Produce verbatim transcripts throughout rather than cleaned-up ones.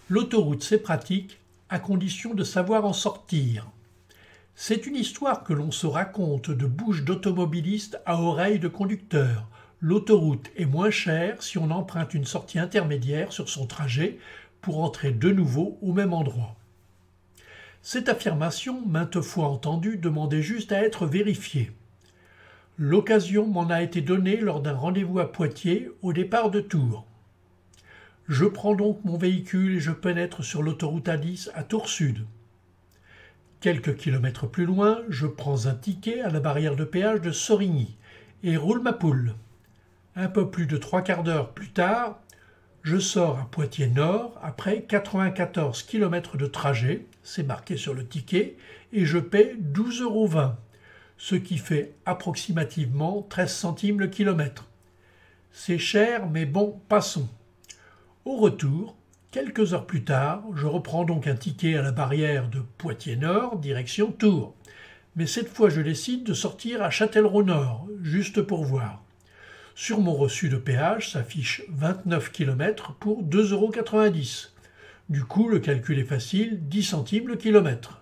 L'autoroute, c'est pratique, à condition de savoir en sortir. C'est une histoire que l'on se raconte de bouche d'automobiliste à oreille de conducteur. L'autoroute est moins chère si on emprunte une sortie intermédiaire sur son trajet pour entrer de nouveau au même endroit. Cette affirmation, maintes fois entendue, demandait juste à être vérifiée. L'occasion m'en a été donnée lors d'un rendez-vous à Poitiers au départ de Tours. Je prends donc mon véhicule et je pénètre sur l'autoroute A dix à Tours Sud. Quelques kilomètres plus loin, je prends un ticket à la barrière de péage de Sorigny et roule ma poule. Un peu plus de trois quarts d'heure plus tard, je sors à Poitiers-Nord après quatre-vingt-quatorze kilomètres de trajet, c'est marqué sur le ticket, et je paie douze euros vingt, ce qui fait approximativement treize centimes le kilomètre. C'est cher, mais bon, passons. Au retour, quelques heures plus tard, je reprends donc un ticket à la barrière de Poitiers-Nord, direction Tours. Mais cette fois, je décide de sortir à Châtellerault-Nord, juste pour voir. Sur mon reçu de péage s'affiche vingt-neuf kilomètres pour deux euros quatre-vingt-dix. Du coup, le calcul est facile, dix centimes le kilomètre.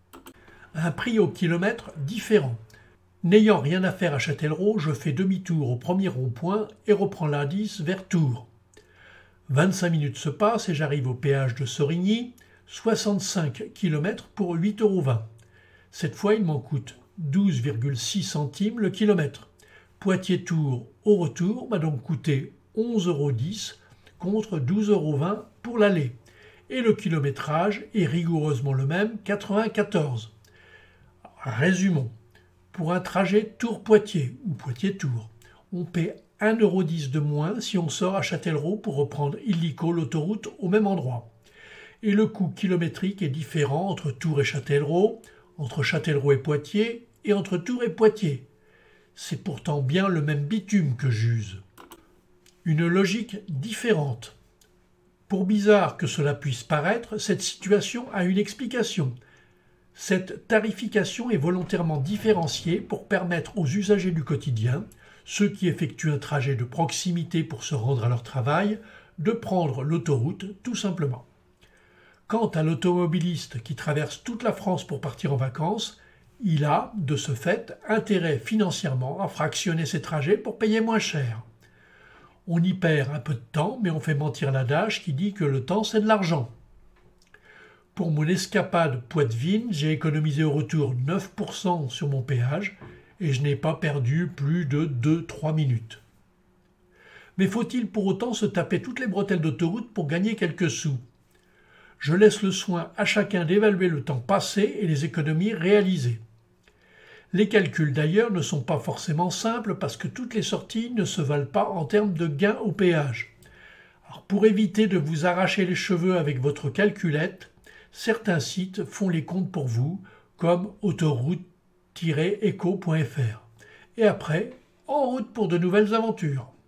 Un prix au kilomètre différent. N'ayant rien à faire à Châtellerault, je fais demi-tour au premier rond-point et reprends l'A dix vers Tours. vingt-cinq minutes se passent et j'arrive au péage de Sorigny, soixante-cinq kilomètres pour huit euros vingt. Cette fois, il m'en coûte douze virgule six centimes le kilomètre. Poitiers-Tours au retour m'a donc coûté onze euros dix contre douze euros vingt pour l'aller. Et le kilométrage est rigoureusement le même, quatre-vingt-quatorze. Résumons. Pour un trajet Tours-Poitiers ou Poitiers-Tours, on paie un euro dix de moins si on sort à Châtellerault pour reprendre illico l'autoroute au même endroit. Et le coût kilométrique est différent entre Tours et Châtellerault, entre Châtellerault et Poitiers et entre Tours et Poitiers. C'est pourtant bien le même bitume que j'use. Une logique différente. Pour bizarre que cela puisse paraître, cette situation a une explication. Cette tarification est volontairement différenciée pour permettre aux usagers du quotidien, ceux qui effectuent un trajet de proximité pour se rendre à leur travail, de prendre l'autoroute tout simplement. Quant à l'automobiliste qui traverse toute la France pour partir en vacances, il a, de ce fait, intérêt financièrement à fractionner ses trajets pour payer moins cher. On y perd un peu de temps, mais on fait mentir l'adage qui dit que le temps c'est de l'argent. Pour mon escapade Poitevine, j'ai économisé au retour neuf pour cent sur mon péage et je n'ai pas perdu plus de deux à trois minutes. Mais faut-il pour autant se taper toutes les bretelles d'autoroute pour gagner quelques sous ? Je laisse le soin à chacun d'évaluer le temps passé et les économies réalisées. Les calculs d'ailleurs ne sont pas forcément simples parce que toutes les sorties ne se valent pas en termes de gains au péage. Alors pour éviter de vous arracher les cheveux avec votre calculette, certains sites font les comptes pour vous, comme autoroute tiret eco point f r. Et après, en route pour de nouvelles aventures.